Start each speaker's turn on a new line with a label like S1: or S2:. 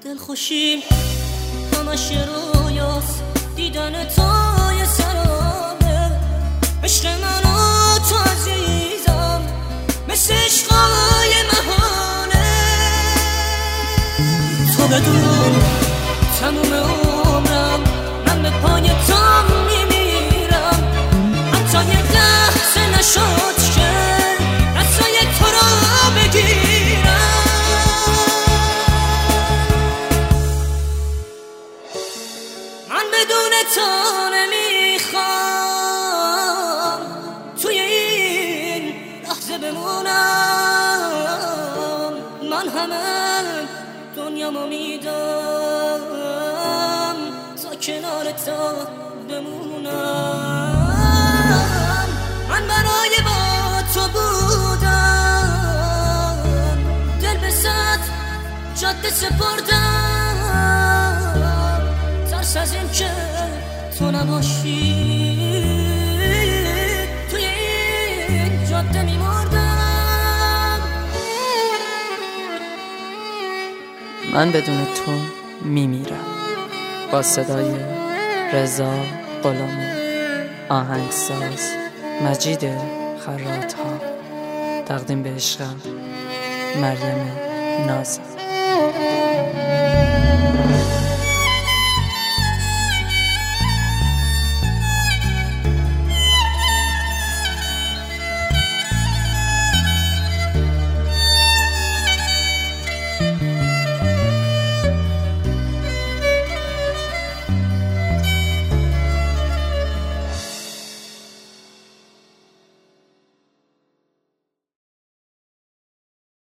S1: دل خوشیم همش رویاست، دیدن توی سرابه. عشق من و تو عزیزم مثل عشقای مهانه. تو بدون تموم عمرم من به پای تو میمیرم. حتی یک لحظه نشد که دستای تو را بگیرم. من بدون تو نمیخوام توی این لحظه بمونم. من همه دنیامو میدم تا کنار تو بمونم. من برای با تو بودم، دل به صد جاده سپردم. ترس از این که تو نباشی توی این جاده میمردم.
S2: من بدون تو میمیرم. با صدای رضا غلامی، آهنگساز مجید خراط‌ها، تقدیم به عشقم مریم نازم.